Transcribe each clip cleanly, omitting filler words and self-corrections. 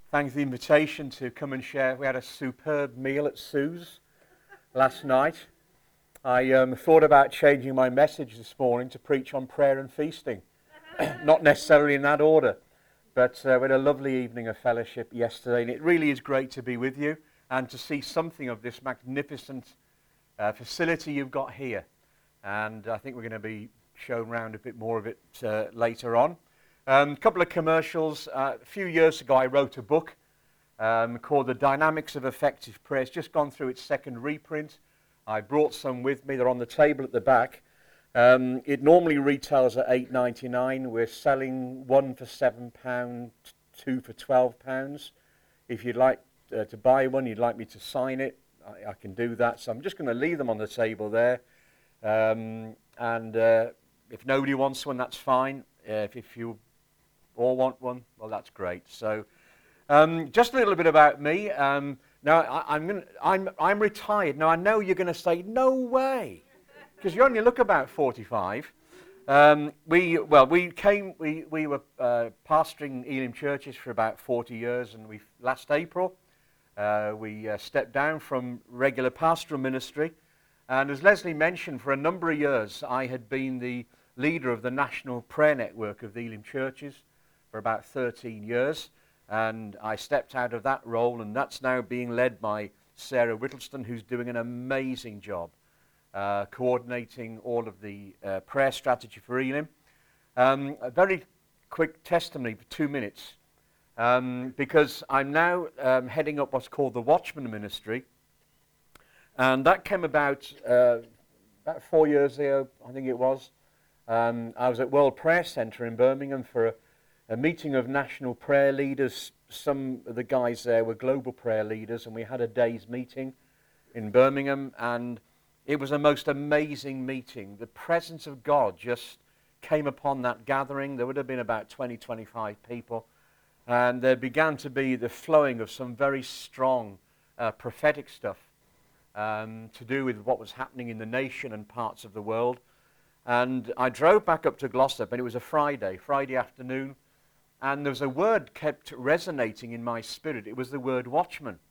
Thanks for the invitation to come and share. We had a superb meal at Sue's last night. I thought about changing my message this morning to preach on prayer and feasting. Not necessarily in that order, but we had a lovely evening of fellowship yesterday, and it really is great to be with you and to see something of this magnificent facility you've got here. And I think we're going to be shown around a bit more of it later on. A couple of commercials. A few years ago I wrote a book called The Dynamics of Effective Prayer. It's just gone through its second reprint. I brought some with me. They're on the table at the back. It normally retails at £8.99. We're selling one for £7, two for £12. If you'd like to buy one, you'd like me to sign it, I can do that. So I'm just going to leave them on the table there. If nobody wants one, that's fine. If you all want one, well, that's great. So, just a little bit about me. Now, I'm retired. Now, I know you're going to say, no way, because you only look about 45. We were pastoring Elim churches for about 40 years, and last April we stepped down from regular pastoral ministry. And as Leslie mentioned, for a number of years, I had been the leader of the National Prayer Network of the Elim churches for about 13 years. And I stepped out of that role, and that's now being led by Sarah Whittleston, who's doing an amazing job coordinating all of the prayer strategy for Elim. A very quick testimony for 2 minutes, because I'm now heading up what's called the Watchman Ministry. And that came about 4 years ago, I think it was. I was at World Prayer Centre in Birmingham for a meeting of national prayer leaders. Some of the guys there were global prayer leaders, and we had a day's meeting in Birmingham, and it was a most amazing meeting. The presence of God just came upon that gathering. There would have been about 20, 25 people, and there began to be the flowing of some very strong prophetic stuff to do with what was happening in the nation and parts of the world. And I drove back up to Glossop, and it was a Friday afternoon, and there was a word kept resonating in my spirit. It was the word watchman.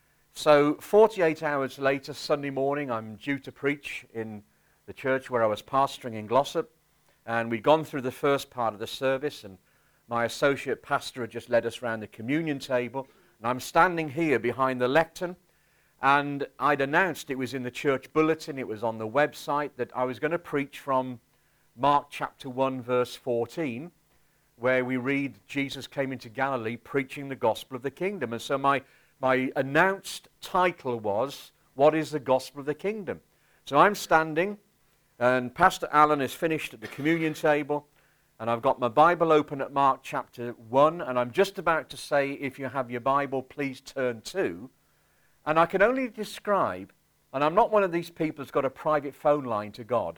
So 48 hours later, Sunday morning, I'm due to preach in the church where I was pastoring in Glossop, and we'd gone through the first part of the service, and my associate pastor had just led us around the communion table, and I'm standing here behind the lectern. And I'd announced, it was in the church bulletin, it was on the website, that I was going to preach from Mark chapter 1, verse 14, where we read, Jesus came into Galilee preaching the gospel of the kingdom. And so my announced title was, What is the Gospel of the Kingdom? So I'm standing, and Pastor Alan is finished at the communion table, and I've got my Bible open at Mark chapter 1, and I'm just about to say, if you have your Bible, please turn to. And I can only describe, and I'm not one of these people who's got a private phone line to God,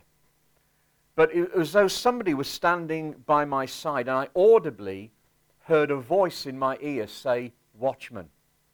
but it was as though somebody was standing by my side, and I audibly heard a voice in my ear say, watchman,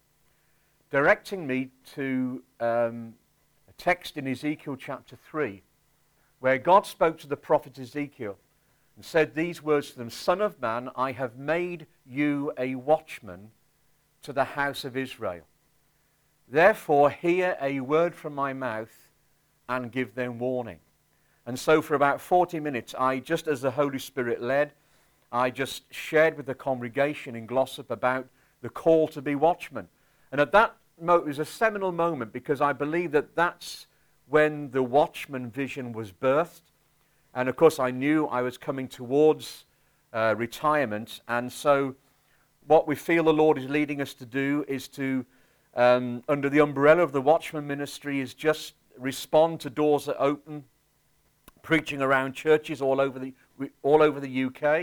directing me to a text in Ezekiel chapter 3, where God spoke to the prophet Ezekiel and said these words to them, Son of man, I have made you a watchman to the house of Israel. Therefore, hear a word from my mouth and give them warning. And so for about 40 minutes, just as the Holy Spirit led, I just shared with the congregation in Glossop about the call to be watchmen. And at that moment, it was a seminal moment, because I believe that that's when the watchman vision was birthed. And of course, I knew I was coming towards retirement. And so what we feel the Lord is leading us to do is to under the umbrella of the Watchman Ministry, is just respond to doors that open, preaching around churches all over the UK,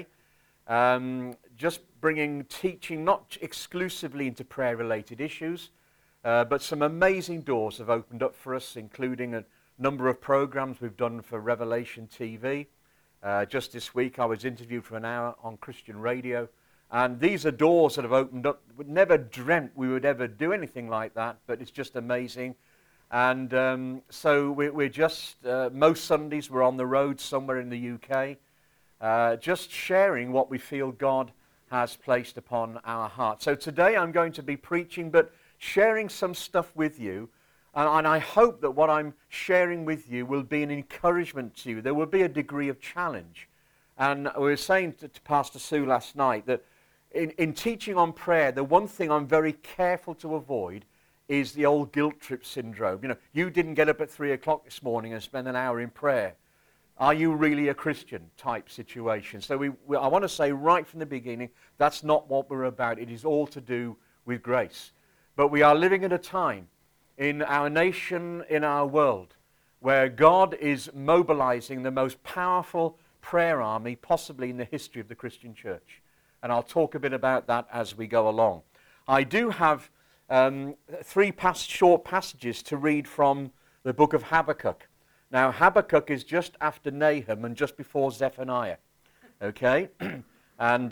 just bringing teaching not exclusively into prayer-related issues, but some amazing doors have opened up for us, including a number of programs we've done for Revelation TV. Just this week I was interviewed for an hour on Christian radio. And these are doors that have opened up. We never dreamt we would ever do anything like that, but it's just amazing. And so we're just, most Sundays we're on the road somewhere in the UK, just sharing what we feel God has placed upon our hearts. So today I'm going to be preaching, but sharing some stuff with you. And I hope that what I'm sharing with you will be an encouragement to you. There will be a degree of challenge. And we were saying to Pastor Sue last night that in teaching on prayer, the one thing I'm very careful to avoid is the old guilt trip syndrome. You know, you didn't get up at 3 o'clock this morning and spend an hour in prayer. Are you really a Christian type situation? So I want to say right from the beginning, that's not what we're about. It is all to do with grace. But we are living at a time in our nation, in our world, where God is mobilizing the most powerful prayer army possibly in the history of the Christian church. And I'll talk a bit about that as we go along. I do have three short passages to read from the book of Habakkuk. Now, Habakkuk is just after Nahum and just before Zephaniah. Okay? And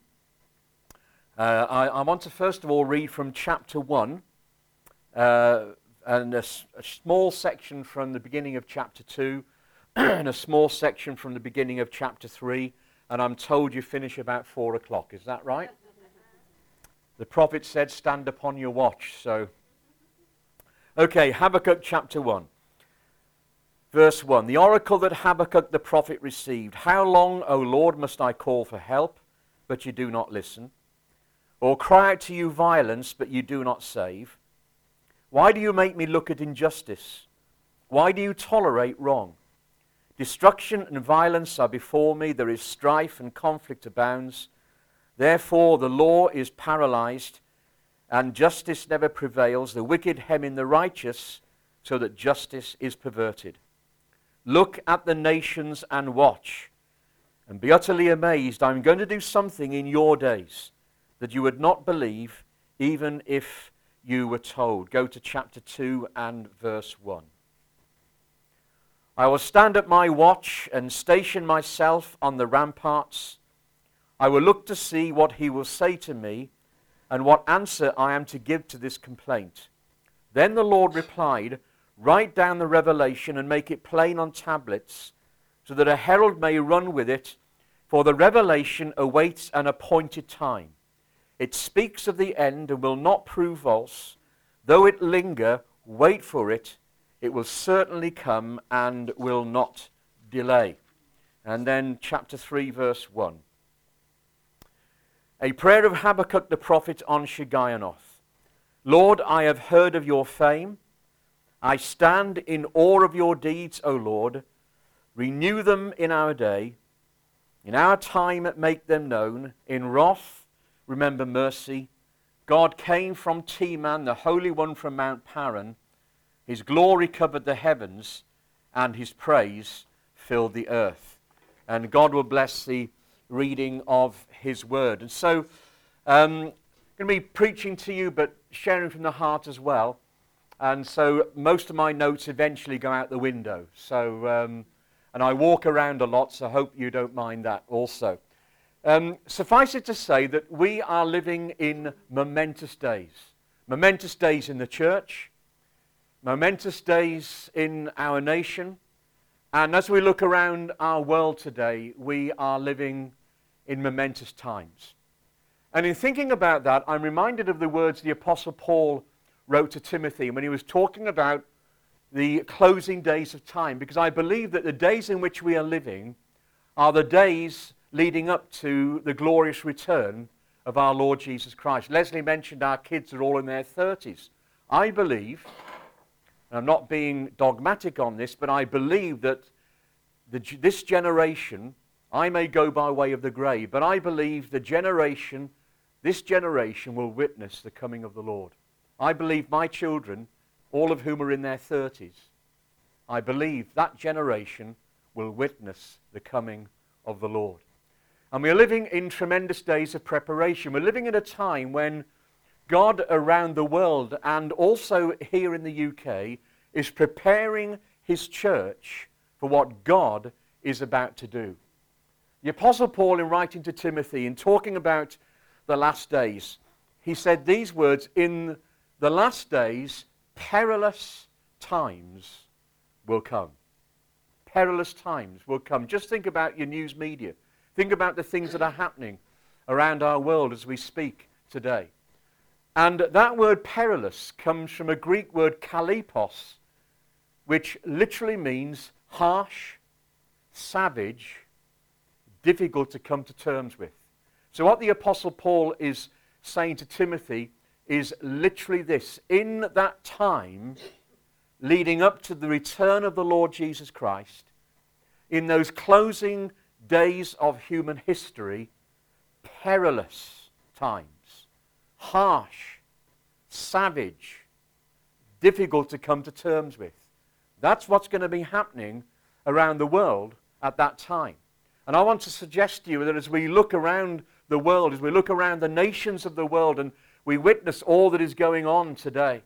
I want to first of all read from chapter 1, and a small section from the beginning of chapter 2, and a small section from the beginning of chapter 3, and I'm told you finish about 4 o'clock. Is that right? The prophet said, stand upon your watch. So, okay, Habakkuk chapter 1. Verse 1, the oracle that Habakkuk the prophet received. How long, O Lord, must I call for help, but you do not listen? Or cry out to you violence, but you do not save? Why do you make me look at injustice? Why do you tolerate wrong? Destruction and violence are before me. There is strife and conflict abounds. Therefore the law is paralyzed, and justice never prevails. The wicked hem in the righteous, so that justice is perverted. Look at the nations and watch, and be utterly amazed. I'm going to do something in your days that you would not believe, even if you were told. Go to chapter 2 and verse 1. I will stand at my watch and station myself on the ramparts. I will look to see what he will say to me and what answer I am to give to this complaint. Then the Lord replied, write down the revelation and make it plain on tablets, so that a herald may run with it, for the revelation awaits an appointed time. It speaks of the end and will not prove false. Though it linger, wait for it. It will certainly come and will not delay. And then chapter 3, verse 1. A prayer of Habakkuk the prophet on Shigionoth. Lord, I have heard of your fame. I stand in awe of your deeds, O Lord. Renew them in our day. In our time make them known. In wrath remember mercy. God came from Teman, the Holy One from Mount Paran. His glory covered the heavens, and his praise filled the earth. And God will bless the reading of his word. And so I'm going to be preaching to you, but sharing from the heart as well. And so most of my notes eventually go out the window. So, and I walk around a lot, so I hope you don't mind that also. Suffice it to say that we are living in momentous days. Momentous days in the church. Momentous days in our nation. And as we look around our world today, we are living in momentous times. And in thinking about that, I'm reminded of the words the Apostle Paul wrote to Timothy when he was talking about the closing days of time, because I believe that the days in which we are living are the days leading up to the glorious return of our Lord Jesus Christ. Leslie mentioned our kids are all in their 30s. I believe, and I'm not being dogmatic on this, but I believe that this generation, I may go by way of the grave, but I believe this generation will witness the coming of the Lord. I believe my children, all of whom are in their 30s, I believe that generation will witness the coming of the Lord. And we are living in tremendous days of preparation. We're living in a time when God around the world, and also here in the UK, is preparing his church for what God is about to do. The Apostle Paul, in writing to Timothy, in talking about the last days, he said these words, in the last days, perilous times will come. Perilous times will come. Just think about your news media. Think about the things that are happening around our world as we speak today. And that word perilous comes from a Greek word kalipos, which literally means harsh, savage, difficult to come to terms with. So what the Apostle Paul is saying to Timothy is literally this: in that time leading up to the return of the Lord Jesus Christ, in those closing days of human history, perilous times, harsh, savage, difficult to come to terms with. That's what's going to be happening around the world at that time. And I want to suggest to you that as we look around the world, as we look around the nations of the world and we witness all that is going on today,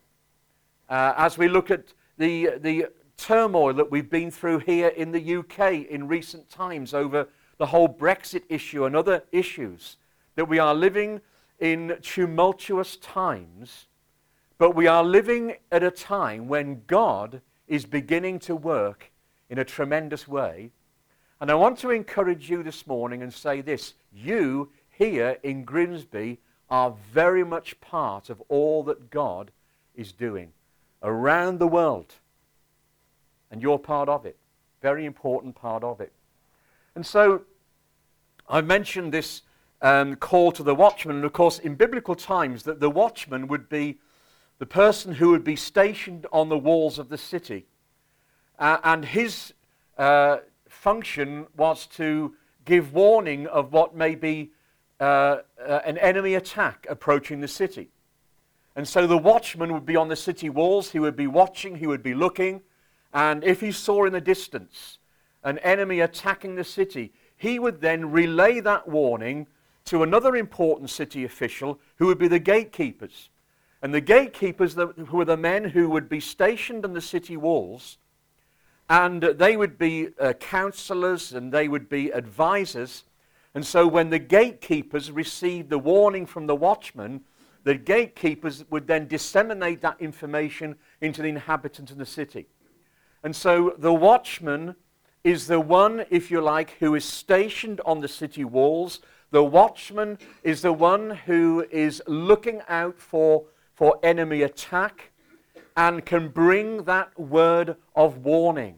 as we look at the turmoil that we've been through here in the UK in recent times over the whole Brexit issue and other issues, that we are living in tumultuous times, but we are living at a time when God is beginning to work in a tremendous way. And I want to encourage you this morning and say this: you here in Grimsby are very much part of all that God is doing around the world. And you're part of it. Very important part of it. And so I mentioned this call to the watchman. And of course, in biblical times, that the watchman would be the person who would be stationed on the walls of the city. And his function was to give warning of what may be an enemy attack approaching the city. And so the watchman would be on the city walls. He would be watching, he would be looking. And if he saw in the distance an enemy attacking the city, he would then relay that warning to another important city official, who would be the gatekeepers. And the gatekeepers who were the men who would be stationed on the city walls, and they would be counselors and they would be advisors. And so when the gatekeepers received the warning from the watchman, the gatekeepers would then disseminate that information into the inhabitants of the city. And so the watchman is the one, if you like, who is stationed on the city walls. The watchman is the one who is looking out for enemy attack and can bring that word of warning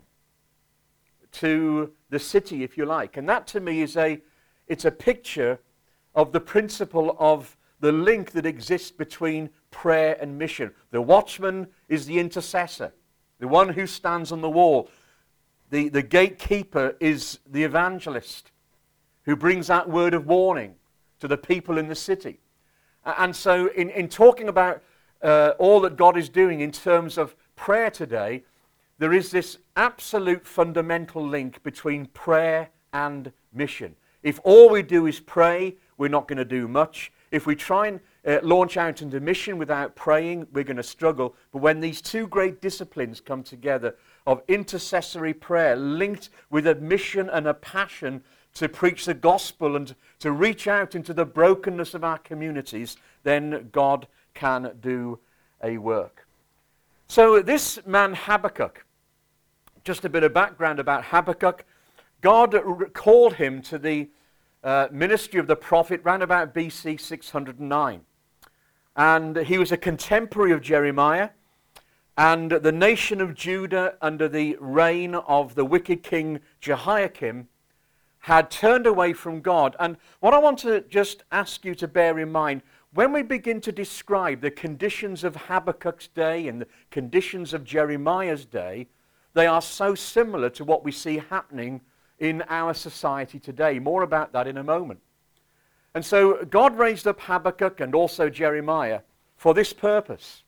to the city, if you like. And that to me is it's a picture of the principle of the link that exists between prayer and mission. The watchman is the intercessor, the one who stands on the wall. The gatekeeper is the evangelist who brings that word of warning to the people in the city. And so in talking about all that God is doing in terms of prayer today, there is this absolute fundamental link between prayer and mission. If all we do is pray, we're not going to do much. If we try and launch out into mission without praying, we're going to struggle. But when these two great disciplines come together of intercessory prayer linked with a mission and a passion to preach the gospel and to reach out into the brokenness of our communities, then God can do a work. So this man Habakkuk, just a bit of background about Habakkuk. God called him to the ministry of the prophet round about BC 609. And he was a contemporary of Jeremiah. And the nation of Judah, under the reign of the wicked king Jehoiakim, had turned away from God. And what I want to just ask you to bear in mind, when we begin to describe the conditions of Habakkuk's day and the conditions of Jeremiah's day, they are so similar to what we see happening in our society today. More about that in a moment. And so God raised up Habakkuk and also Jeremiah for this purpose.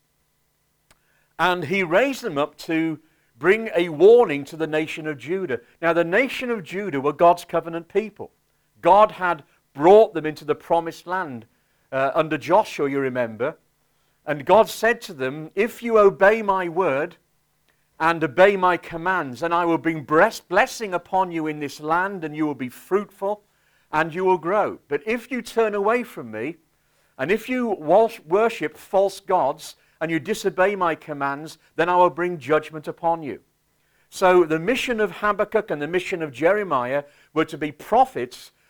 And he raised them up to bring a warning to the nation of Judah. Now, the nation of Judah were God's covenant people. God had brought them into the promised land under Joshua, you remember. And God said to them, if you obey my word and obey my commands, then I will bring blessing upon you in this land, and you will be fruitful and you will grow. But if you turn away from me, and if you worship false gods, and you disobey my commands, then I will bring judgment upon you. So the mission of Habakkuk and the mission of Jeremiah were to be prophets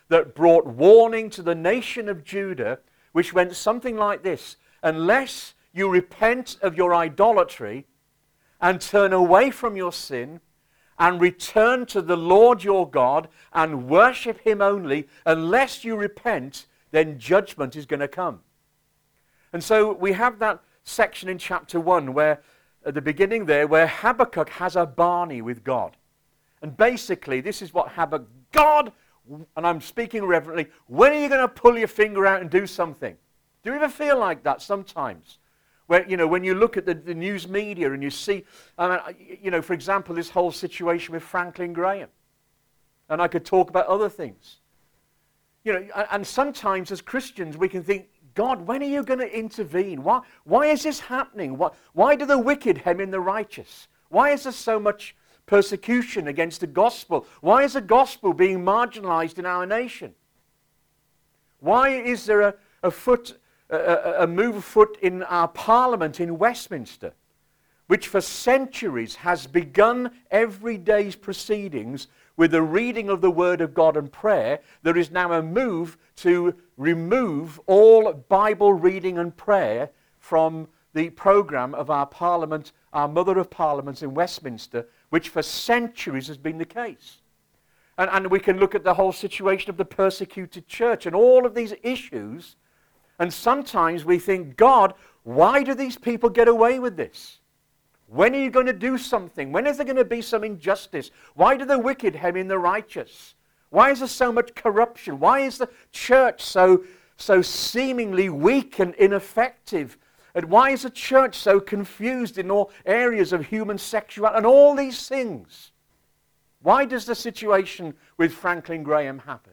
that brought warning to the nation of Judah, which went something like this: unless you repent of your idolatry and turn away from your sin and return to the Lord your God and worship him only, unless you repent, then judgment is going to come. And so we have that section in chapter 1 where, at the beginning there, where Habakkuk has a Barney with God. And basically, this is what Habakkuk, God, and I'm speaking reverently, when are you going to pull your finger out and do something? Do you ever feel like that sometimes? Where, when you look at the news media and you see, for example, this whole situation with Franklin Graham. And I could talk about other things. And sometimes as Christians we can think, God, when are you going to intervene? Why is this happening? Why do the wicked hem in the righteous? Why is there so much persecution against the gospel? Why is the gospel being marginalized in our nation? Why is there a move afoot in our parliament in Westminster, which for centuries has begun every day's proceedings with the reading of the Word of God and prayer? There is now a move to remove all Bible reading and prayer from the program of our parliament, our Mother of Parliaments in Westminster, which for centuries has been the case. And we can look at the whole situation of the persecuted church and all of these issues. And sometimes we think, God, why do these people get away with this? When are you going to do something? When is there going to be some injustice? Why do the wicked hem in the righteous? Why is there so much corruption? Why is the church so seemingly weak and ineffective? And why is the church so confused in all areas of human sexuality and all these things? Why does the situation with Franklin Graham happen?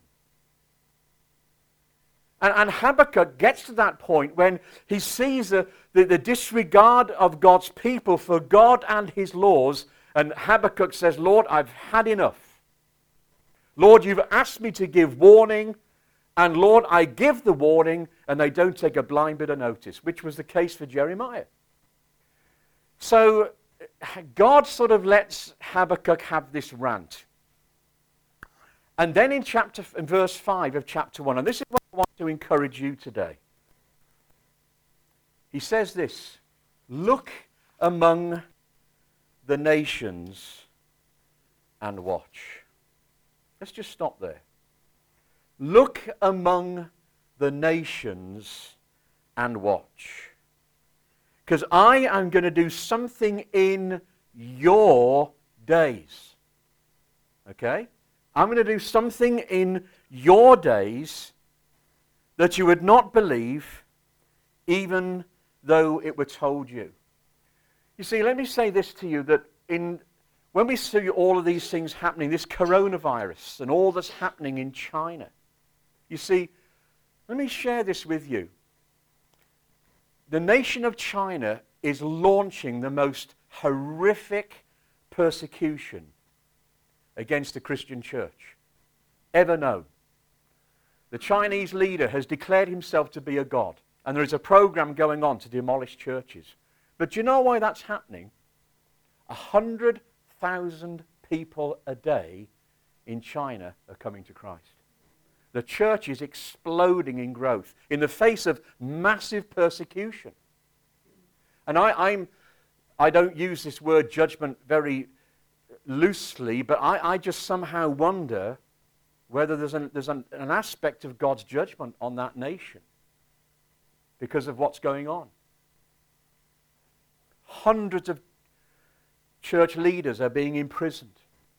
And Habakkuk gets to that point when he sees the disregard of God's people for God and his laws. And Habakkuk says, Lord, I've had enough. Lord, you've asked me to give warning. And Lord, I give the warning and they don't take a blind bit of notice, which was the case for Jeremiah. So God sort of lets Habakkuk have this rant. And then in verse 5 of chapter 1, and this is what I want to encourage you today. He says this: look among the nations and watch. Let's just stop there. Look among the nations and watch. Because I am going to do something in your days. Okay? I'm going to do something in your days that you would not believe even though it were told you. You see, let me say this to you, that when we see all of these things happening, this coronavirus and all that's happening in China, you see, let me share this with you. The nation of China is launching the most horrific persecution against the Christian church ever known. The Chinese leader has declared himself to be a god, and there is a program going on to demolish churches. But do you know why that's happening? 100,000 people a day in China are coming to Christ. The church is exploding in growth in the face of massive persecution. And I don't use this word judgment very loosely, but I just somehow wonder whether there's an aspect of God's judgment on that nation because of what's going on. Hundreds of church leaders are being imprisoned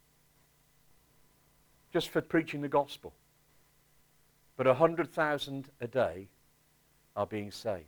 just for preaching the gospel. But 100,000 a day are being saved.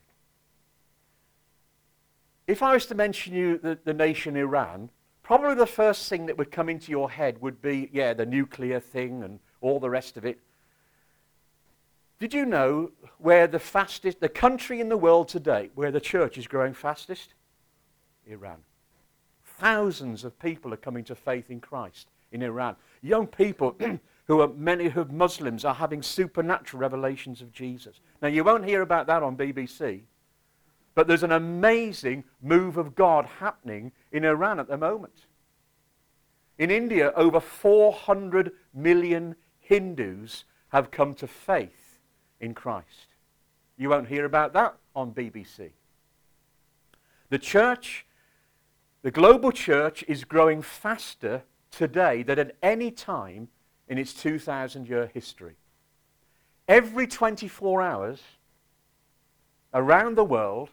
If I was to mention you the nation Iran, probably the first thing that would come into your head would be, the nuclear thing and all the rest of it. Did you know where the country in the world today where the church is growing fastest? Iran. Thousands of people are coming to faith in Christ in Iran. Young people many who are Muslims are having supernatural revelations of Jesus. Now you won't hear about that on BBC, but there's an amazing move of God happening in Iran at the moment. In India, over 400 million Hindus have come to faith in Christ. You won't hear about that on BBC. The church, the global church, is growing faster today than at any time in its 2,000-year history. Every 24 hours, around the world,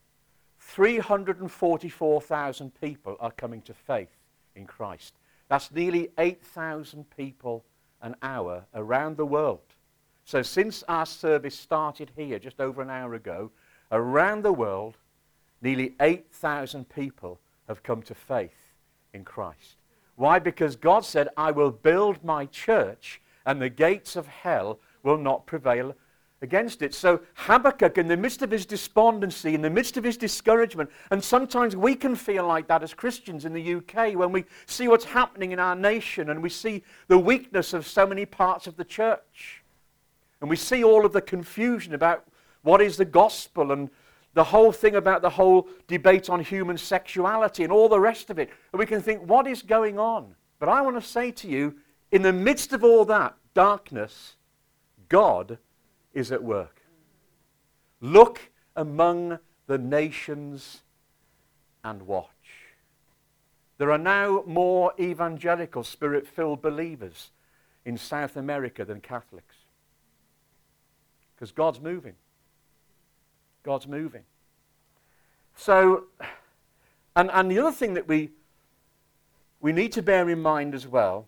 344,000 people are coming to faith in Christ. That's nearly 8,000 people an hour around the world. So since our service started here just over an hour ago, around the world, nearly 8,000 people have come to faith in Christ. Why? Because God said, I will build my church and the gates of hell will not prevail against it. So Habakkuk, in the midst of his despondency, in the midst of his discouragement, and sometimes we can feel like that as Christians in the UK when we see what's happening in our nation and we see the weakness of so many parts of the church. And we see all of the confusion about what is the gospel and the whole thing about the whole debate on human sexuality and all the rest of it. And we can think, what is going on? But I want to say to you, in the midst of all that darkness, God is at work. Look among the nations and watch. There are now more evangelical, spirit-filled believers in South America than Catholics. Because God's moving. God's moving. So, and the other thing that we need to bear in mind as well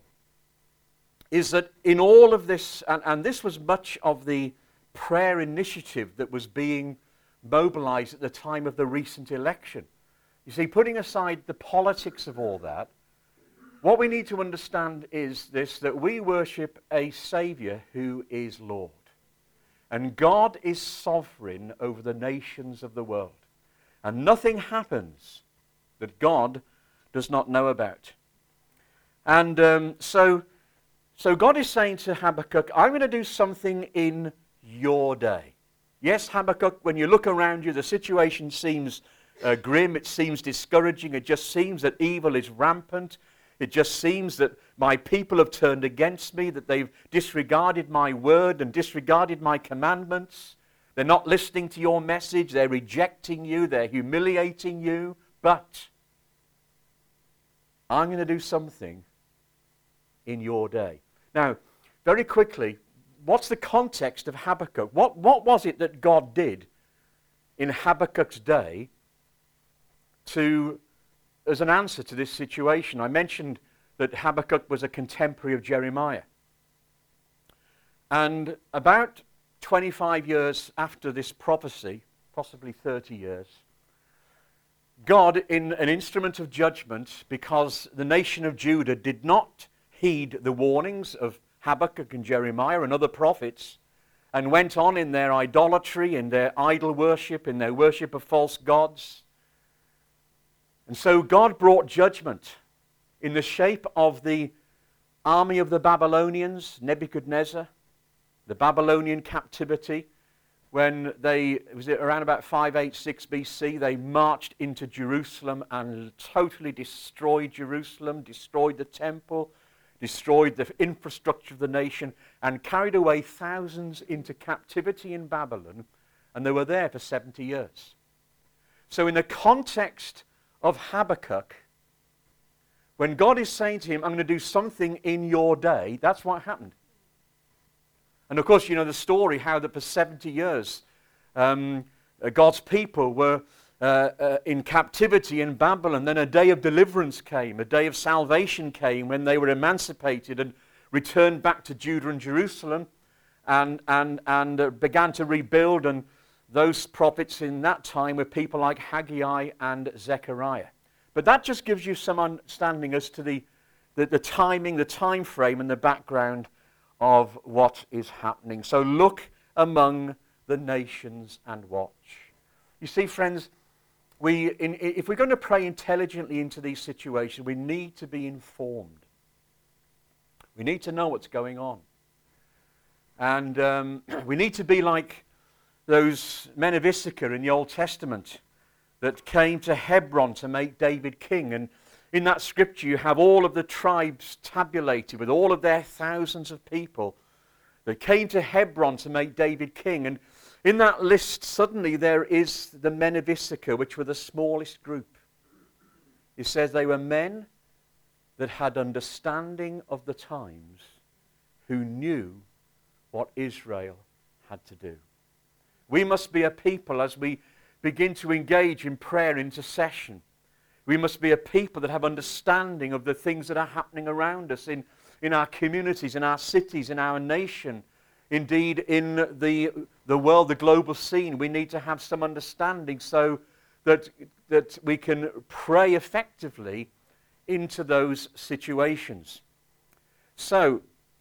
is that in all of this, and this was much of the prayer initiative that was being mobilized at the time of the recent election. You see, putting aside the politics of all that, what we need to understand is this, that we worship a Savior who is Lord. And God is sovereign over the nations of the world. And nothing happens that God does not know about. And so God is saying to Habakkuk, I'm going to do something in your day. Yes, Habakkuk, when you look around you, the situation seems grim, it seems discouraging, it just seems that evil is rampant. It just seems that my people have turned against me, that they've disregarded my word and disregarded my commandments. They're not listening to your message, they're rejecting you, they're humiliating you. But I'm going to do something in your day. Now, very quickly, what's the context of Habakkuk? What was it that God did in Habakkuk's day as an answer to this situation? I mentioned that Habakkuk was a contemporary of Jeremiah. And about 25 years after this prophecy, possibly 30 years, God, in an instrument of judgment, because the nation of Judah did not heed the warnings of Habakkuk and Jeremiah and other prophets, and went on in their idolatry, in their idol worship, in their worship of false gods. And so God brought judgment in the shape of the army of the Babylonians, Nebuchadnezzar, the Babylonian captivity, when it was around about 586 BC, they marched into Jerusalem and totally destroyed Jerusalem, destroyed the temple, destroyed the infrastructure of the nation, and carried away thousands into captivity in Babylon, and they were there for 70 years. So in the context of Habakkuk, when God is saying to him, I'm going to do something in your day, that's what happened. And of course, you know the story, how that for 70 years God's people were in captivity in Babylon. Then a day of deliverance came, a day of salvation came when they were emancipated and returned back to Judah and Jerusalem and began to rebuild. And those prophets in that time were people like Haggai and Zechariah. But that just gives you some understanding as to the timing, the time frame, and the background of what is happening. So look among the nations and watch. You see, friends, if we're going to pray intelligently into these situations, we need to be informed. We need to know what's going on. And we need to be like those men of Issachar in the Old Testament that came to Hebron to make David king. And in that scripture you have all of the tribes tabulated with all of their thousands of people They came to Hebron to make David king. And in that list, suddenly there is the men of Issachar, which were the smallest group. He says they were men that had understanding of the times, who knew what Israel had to do. We must be a people, as we begin to engage in prayer and intercession, we must be a people that have understanding of the things that are happening around us in our communities, in our cities, in our nation, indeed in the world, the global scene. We need to have some understanding so that we can pray effectively into those situations. So,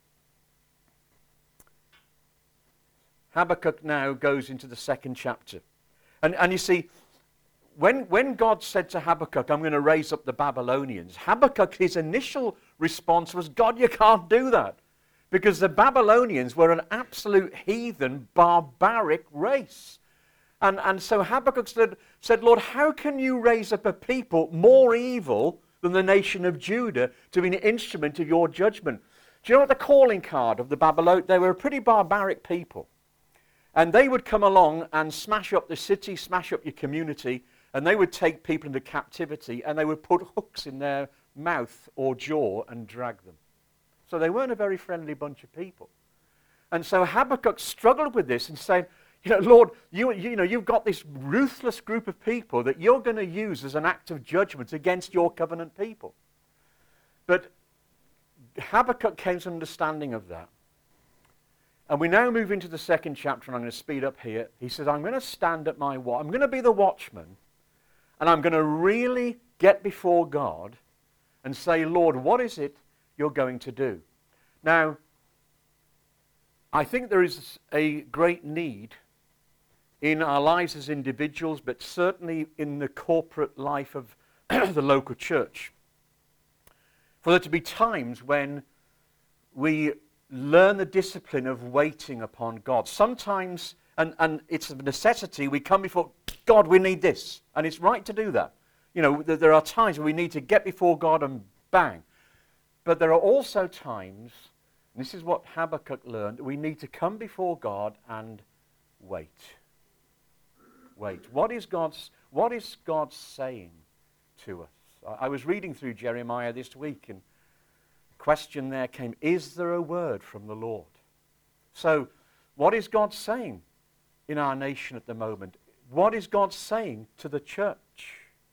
Habakkuk now goes into the second chapter. And you see, when God said to Habakkuk, I'm going to raise up the Babylonians, Habakkuk, his initial response was, God, you can't do that. Because the Babylonians were an absolute heathen, barbaric race. And so Habakkuk said, Lord, how can you raise up a people more evil than the nation of Judah to be an instrument of your judgment? Do you know what the calling card of the Babylonians? They were a pretty barbaric people. And they would come along and smash up the city, smash up your community, and they would take people into captivity, and they would put hooks in their mouth or jaw and drag them. So they weren't a very friendly bunch of people. And so Habakkuk struggled with this and said, Lord, you've got this ruthless group of people that you're going to use as an act of judgment against your covenant people. But Habakkuk came to an understanding of that. And we now move into the second chapter, and I'm going to speed up here. He says, I'm going to stand at my watch. I'm going to be the watchman, and I'm going to really get before God and say, Lord, what is it you're going to do? Now, I think there is a great need in our lives as individuals, but certainly in the corporate life of the local church, for there to be times when we learn the discipline of waiting upon God. Sometimes, and it's a necessity, we come before God, we need this. And it's right to do that. There are times where we need to get before God and bang. But there are also times, and this is what Habakkuk learned, we need to come before God and wait. Wait. What is God saying to us? I was reading through Jeremiah this week, and question there came, is there a word from the Lord? So, what is God saying in our nation at the moment? What is God saying to the church?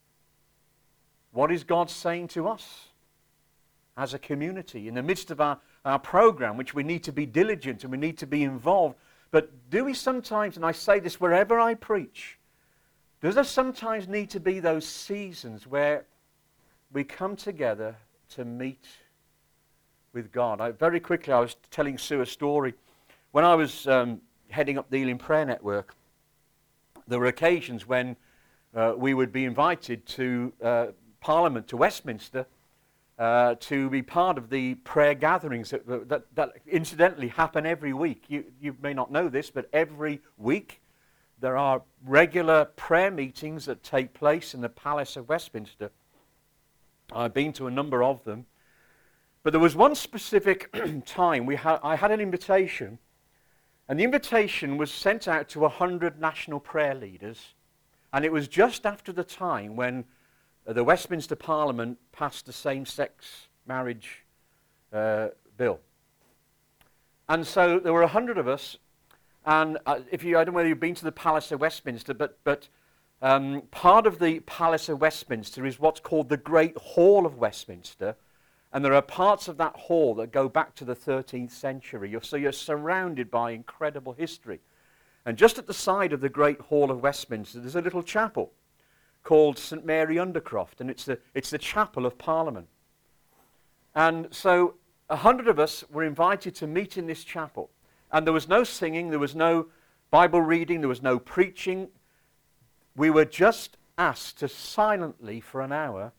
What is God saying to us as a community in the midst of our program, which we need to be diligent and we need to be involved? But do we sometimes, and I say this wherever I preach, does there sometimes need to be those seasons where we come together to meet with God? Very quickly, I was telling Sue a story. When I was heading up the Elim Prayer Network, there were occasions when we would be invited to Parliament, to Westminster, to be part of the prayer gatherings that incidentally happen every week. You may not know this, but every week there are regular prayer meetings that take place in the Palace of Westminster. I've been to a number of them. But there was one specific time I had an invitation, and the invitation was sent out to 100 national prayer leaders, and it was just after the time when the Westminster Parliament passed the same-sex marriage bill. And so there were 100 of us, and I don't know whether you've been to the Palace of Westminster, but part of the Palace of Westminster is what's called the Great Hall of Westminster. And there are parts of that hall that go back to the 13th century. So you're surrounded by incredible history. And just at the side of the Great Hall of Westminster, there's a little chapel called St. Mary Undercroft, and it's the chapel of Parliament. And so 100 of us were invited to meet in this chapel. And there was no singing, there was no Bible reading, there was no preaching. We were just asked to silently, for an hour,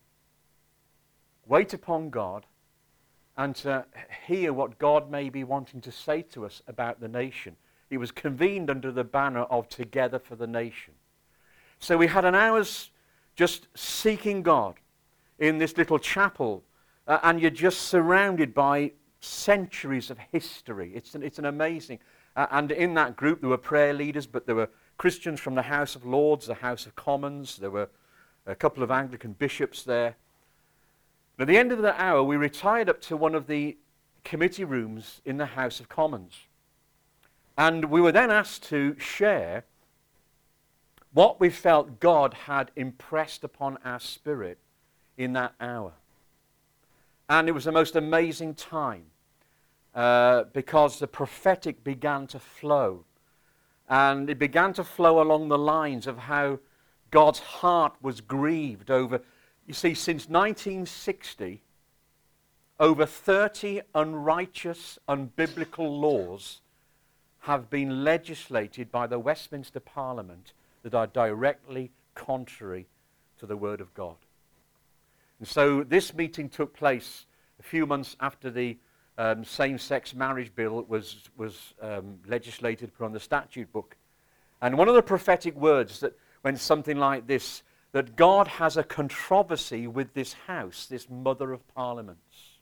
wait upon God and to hear what God may be wanting to say to us about the nation. It was convened under the banner of Together for the Nation. So we had an hour's just seeking God in this little chapel, and you're just surrounded by centuries of history. It's an amazing... and in that group there were prayer leaders, but there were Christians from the House of Lords, the House of Commons. There were a couple of Anglican bishops there. At the end of the hour, we retired up to one of the committee rooms in the House of Commons. And we were then asked to share what we felt God had impressed upon our spirit in that hour. And it was the most amazing time because the prophetic began to flow. And it began to flow along the lines of how God's heart was grieved over... You see, since 1960, over 30 unrighteous, unbiblical laws have been legislated by the Westminster Parliament that are directly contrary to the Word of God. And so this meeting took place a few months after the same-sex marriage bill was legislated, put on the statute book. And one of the prophetic words that went something like this, that God has a controversy with this house, this mother of parliaments,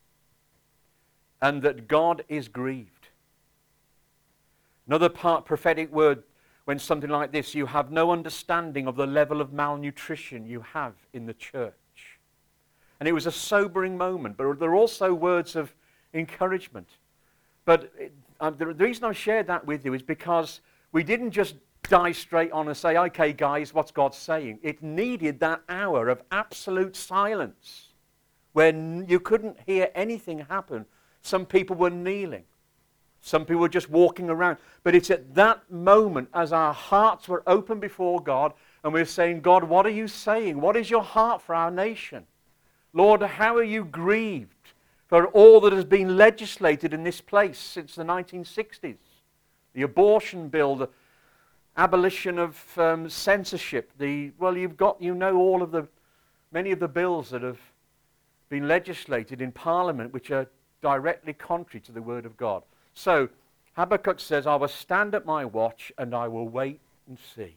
and that God is grieved. Another prophetic word went something like this: you have no understanding of the level of malnutrition you have in the church. And it was a sobering moment, but there are also words of encouragement. But the reason I shared that with you is because we didn't just dive straight on and say, okay guys, what's God saying? It needed that hour of absolute silence where you couldn't hear anything happen. Some people were kneeling. Some people were just walking around. But it's at that moment, as our hearts were open before God, and we're saying, God, what are you saying? What is your heart for our nation? Lord, how are you grieved for all that has been legislated in this place since the 1960s? The abortion bill, the abolition of censorship, all of many of the bills that have been legislated in Parliament which are directly contrary to the Word of God. So Habakkuk says, I will stand at my watch and I will wait and see.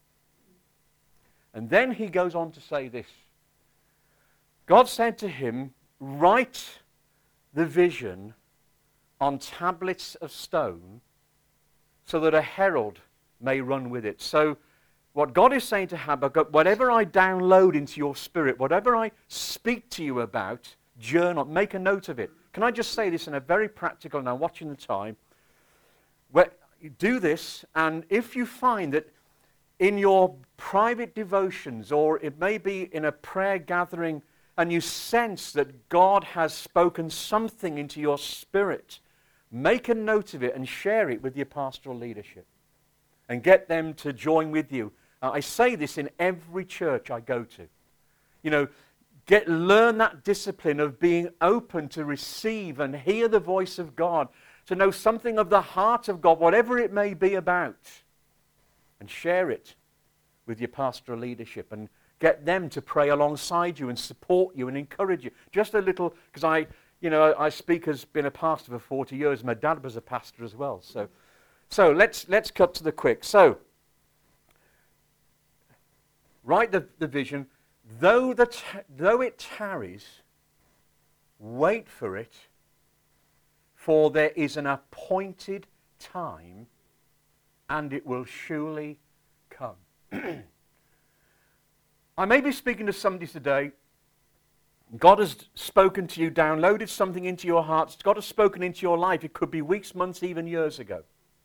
And then he goes on to say this. God said to him, write the vision on tablets of stone so that a herald may run with it. So what God is saying to Habakkuk, whatever I download into your spirit, whatever I speak to you about, journal, make a note of it. Can I just say this in a very practical, now watching the time, where you do this, and if you find that in your private devotions, or it may be in a prayer gathering, and you sense that God has spoken something into your spirit, make a note of it and share it with your pastoral leadership and get them to join with you. I say this in every church I go to. You know, learn that discipline of being open to receive and hear the voice of God, to know something of the heart of God, whatever it may be about, and share it with your pastoral leadership and get them to pray alongside you and support you and encourage you. Just a little, because I speak as been a pastor for 40 years. My dad was a pastor as well. So let's cut to the quick. So, write the vision. Though it tarries, wait for it, for there is an appointed time, and it will surely come. I may be speaking to somebody today. God has spoken to you, downloaded something into your hearts. God has spoken into your life. It could be weeks, months, even years ago.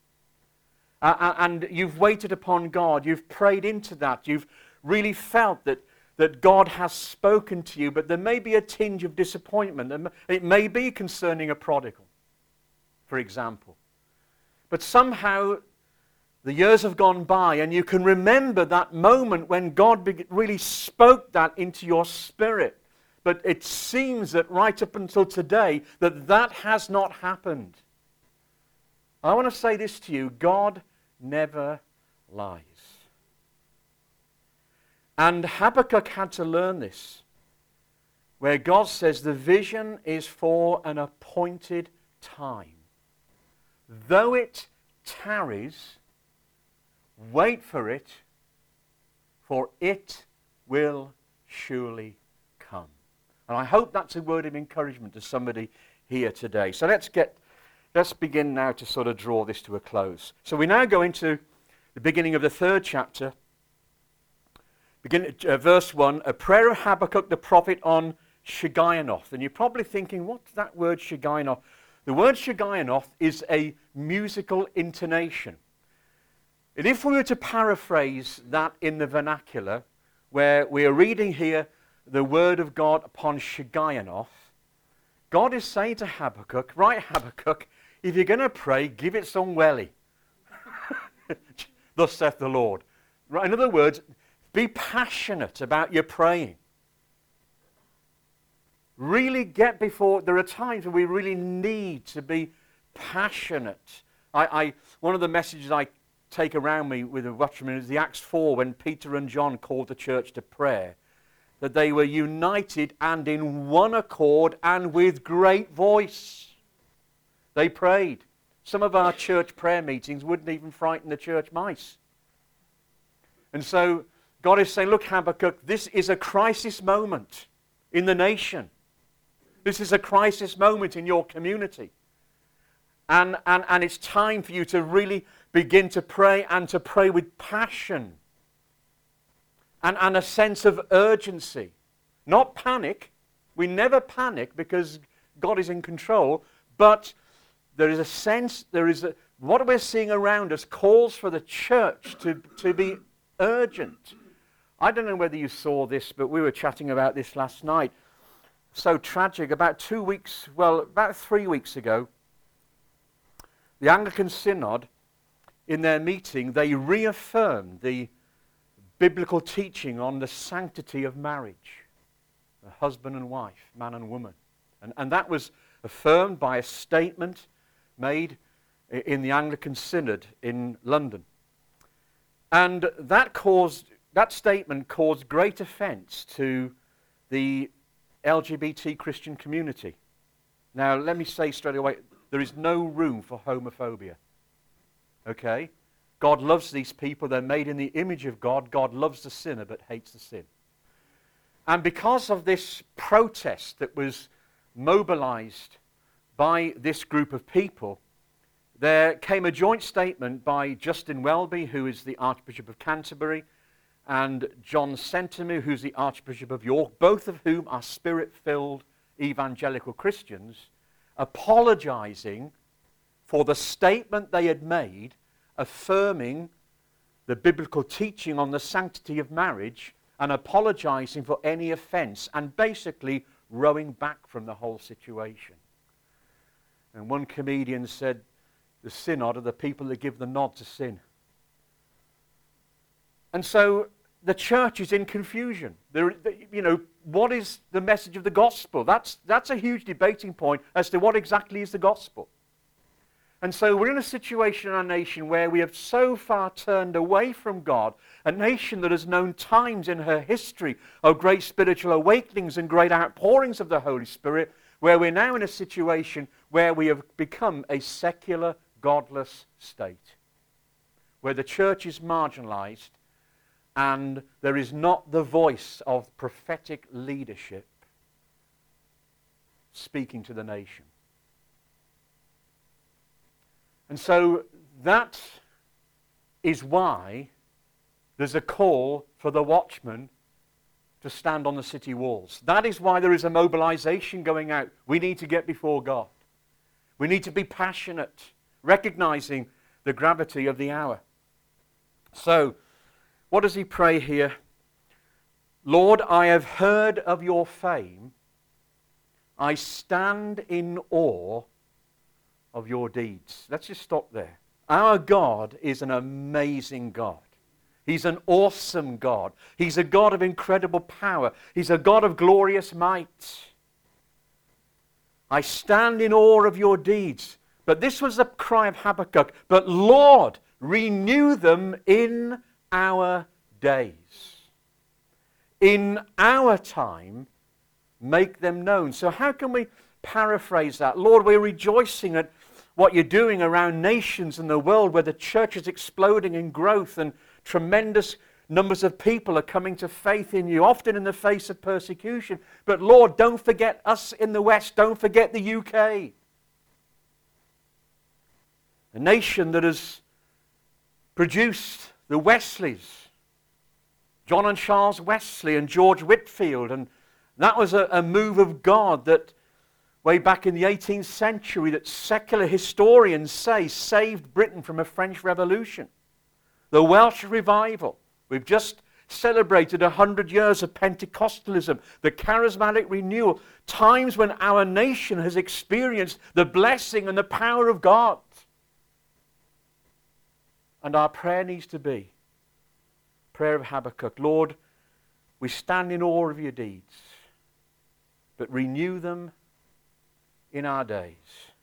And you've waited upon God. You've prayed into that. You've really felt that God has spoken to you, but there may be a tinge of disappointment. It may be concerning a prodigal, for example. But somehow the years have gone by, and you can remember that moment when God really spoke that into your spirit. But it seems that right up until today, that has not happened. I want to say this to you: God never lies. And Habakkuk had to learn this, where God says the vision is for an appointed time. Though it tarries, wait for it will surely come. And I hope that's a word of encouragement to somebody here today. So let's begin now to sort of draw this to a close. So we now go into the beginning of the 3rd chapter. Begin verse 1, a prayer of Habakkuk the prophet on Shigionoth. And you're probably thinking, what's that word Shigionoth? The word Shigionoth is a musical intonation. And if we were to paraphrase that in the vernacular, where we are reading here the word of God upon Shigionoth, God is saying to Habakkuk, right, Habakkuk, if you're going to pray, give it some welly. Thus saith the Lord. Right, in other words, be passionate about your praying. Really get before. There are times when we really need to be passionate. One of the messages I take around me with a watchman is the Acts 4, when Peter and John called the church to prayer, that they were united and in one accord and with great voice. They prayed. Some of our church prayer meetings wouldn't even frighten the church mice. And so God is saying, look, Habakkuk, this is a crisis moment in the nation. This is a crisis moment in your community. And it's time for you to really begin to pray, and to pray with passion and a sense of urgency. Not panic. We never panic because God is in control. But there is a sense, what we're seeing around us calls for the church to be urgent. I don't know whether you saw this, but we were chatting about this last night. So tragic. About 3 weeks ago, the Anglican Synod, in their meeting, they reaffirmed the biblical teaching on the sanctity of marriage, the husband and wife, man and woman. And that was affirmed by a statement made in the Anglican Synod in London. And that statement caused great offense to the LGBT Christian community. Now, let me say straight away, there is no room for homophobia. Okay? God loves these people. They're made in the image of God. God loves the sinner but hates the sin. And because of this protest that was mobilized by this group of people, there came a joint statement by Justin Welby, who is the Archbishop of Canterbury, and John Sentamu, who's the Archbishop of York, both of whom are spirit-filled evangelical Christians, apologizing for the statement they had made, affirming the biblical teaching on the sanctity of marriage, and apologizing for any offense, and basically rowing back from the whole situation. And one comedian said, the synod are the people that give the nod to sin. And so the church is in confusion. What is the message of the gospel? That's a huge debating point as to what exactly is the gospel. And so we're in a situation in our nation where we have so far turned away from God, a nation that has known times in her history of great spiritual awakenings and great outpourings of the Holy Spirit, where we're now in a situation where we have become a secular, godless state, where the church is marginalized and there is not the voice of prophetic leadership speaking to the nation. And so that is why there's a call for the watchmen to stand on the city walls. That is why there is a mobilization going out. We need to get before God. We need to be passionate, recognizing the gravity of the hour. So, what does he pray here? Lord, I have heard of your fame. I stand in awe of your deeds. Let's just stop there. Our God is an amazing God. He's an awesome God. He's a God of incredible power. He's a God of glorious might. I stand in awe of your deeds. But this was the cry of Habakkuk. But Lord, renew them in our days. In our time, make them known. So how can we paraphrase that? Lord, we're rejoicing at what you're doing around nations in the world where the church is exploding in growth and tremendous numbers of people are coming to faith in you, often in the face of persecution. But Lord, don't forget us in the West. Don't forget the UK. A nation that has produced the Wesleys, John and Charles Wesley and George Whitefield. And that was a move of God that way back in the 18th century that secular historians say saved Britain from a French Revolution. The Welsh Revival. We've just celebrated 100 years of Pentecostalism, the charismatic renewal, times when our nation has experienced the blessing and the power of God. And our prayer needs to be, prayer of Habakkuk, Lord, we stand in awe of your deeds, but renew them in our days.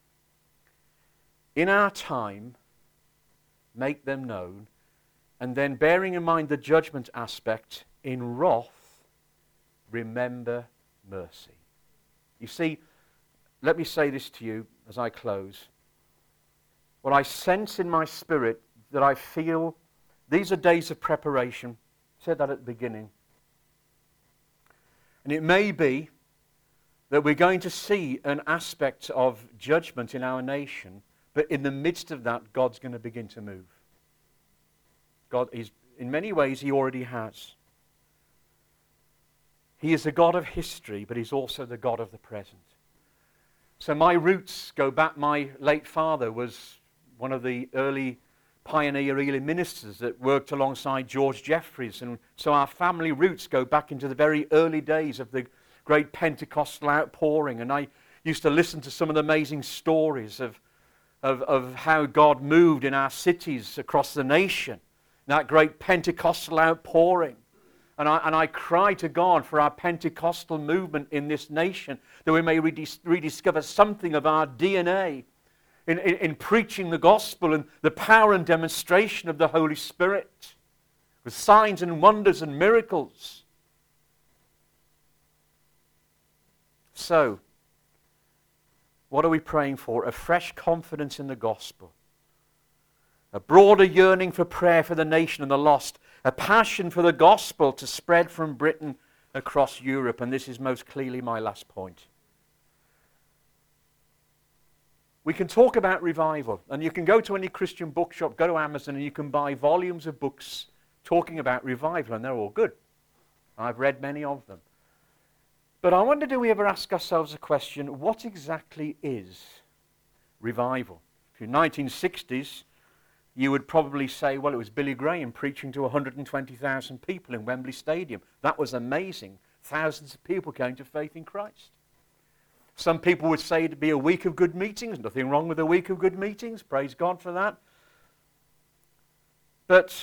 In our time, make them known. And then bearing in mind the judgment aspect, in wrath, remember mercy. You see, let me say this to you as I close. What I sense in my spirit, that I feel, these are days of preparation. I said that at the beginning. And it may be that we're going to see an aspect of judgment in our nation, but in the midst of that, God's going to begin to move. God is, in many ways, he already has. He is the God of history, but he's also the God of the present. So my roots go back, my late father was one of the early pioneer Elim ministers that worked alongside George Jeffreys, and so our family roots go back into the very early days of the great Pentecostal outpouring. And I used to listen to some of the amazing stories of how God moved in our cities across the nation, that great Pentecostal outpouring. And I cry to God for our Pentecostal movement in this nation, that we may rediscover something of our DNA in preaching the gospel and the power and demonstration of the Holy Spirit, with signs and wonders and miracles. So, what are we praying for? A fresh confidence in the gospel, a broader yearning for prayer for the nation and the lost, a passion for the gospel to spread from Britain across Europe. And this is most clearly my last point. We can talk about revival, and you can go to any Christian bookshop, go to Amazon, and you can buy volumes of books talking about revival, and they're all good. I've read many of them. But I wonder, do we ever ask ourselves a question, what exactly is revival? If you're 1960s, you would probably say, well, it was Billy Graham preaching to 120,000 people in Wembley Stadium. That was amazing. Thousands of people came to faith in Christ. Some people would say it'd be a week of good meetings. Nothing wrong with a week of good meetings. Praise God for that. But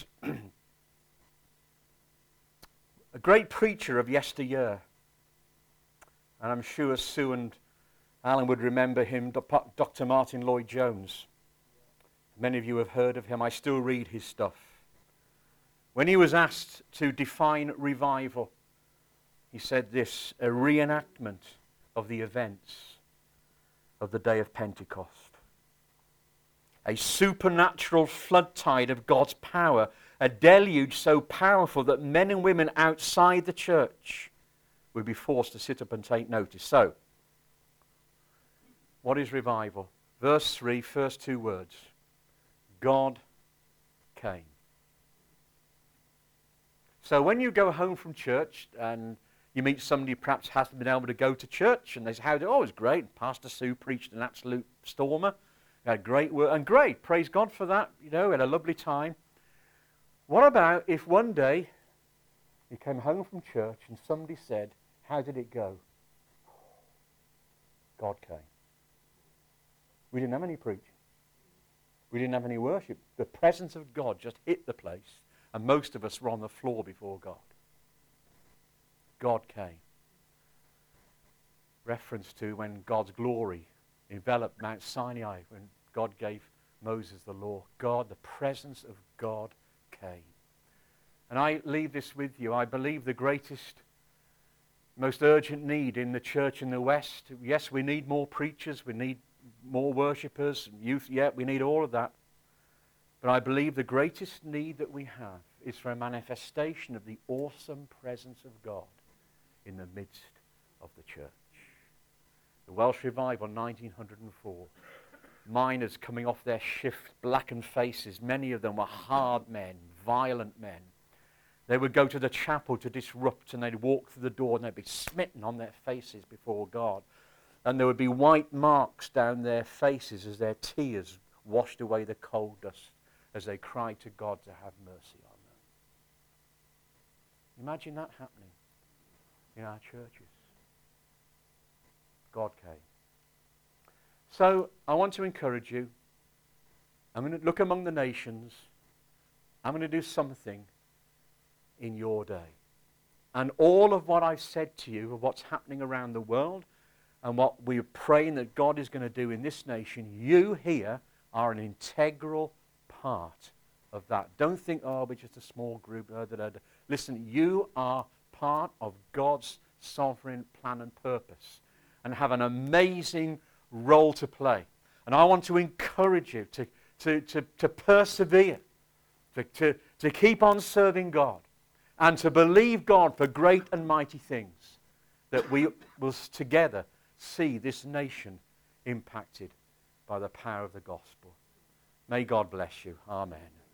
a great preacher of yesteryear, and I'm sure Sue and Alan would remember him, Dr. Martin Lloyd-Jones. Many of you have heard of him. I still read his stuff. When he was asked to define revival, he said this: a reenactment of the events of the day of Pentecost. A supernatural flood tide of God's power, a deluge so powerful that men and women outside the church would be forced to sit up and take notice. So, what is revival? Verse 3, first two words. God came. So when you go home from church and you meet somebody who perhaps hasn't been able to go to church, and they say, "How did it? Oh, it was great. Pastor Sue preached an absolute stormer. We had great work." And great, praise God for that. You know, we had a lovely time. What about if one day you came home from church and somebody said, "How did it go?" God came. We didn't have any preaching. We didn't have any worship. The presence of God just hit the place, and most of us were on the floor before God. God came. Reference to when God's glory enveloped Mount Sinai, when God gave Moses the law. God, the presence of God came. And I leave this with you. I believe the greatest, most urgent need in the church in the West, yes, we need more preachers, we need more worshippers, youth, yeah, we need all of that. But I believe the greatest need that we have is for a manifestation of the awesome presence of God in the midst of the church. The Welsh Revival, 1904. Miners coming off their shift, blackened faces. Many of them were hard men, violent men. They would go to the chapel to disrupt, and they'd walk through the door and they'd be smitten on their faces before God. And there would be white marks down their faces as their tears washed away the coal dust as they cried to God to have mercy on them. Imagine that happening in our churches. God came. So I want to encourage you. I'm going to look among the nations. I'm going to do something in your day. And all of what I've said to you of what's happening around the world and what we're praying that God is going to do in this nation, you here are an integral part of that. Don't think, oh, we're just a small group. Listen, you are part of God's sovereign plan and purpose and have an amazing role to play. And I want to encourage you to persevere, to keep on serving God, and to believe God for great and mighty things, that we will together see this nation impacted by the power of the gospel. May God bless you. Amen.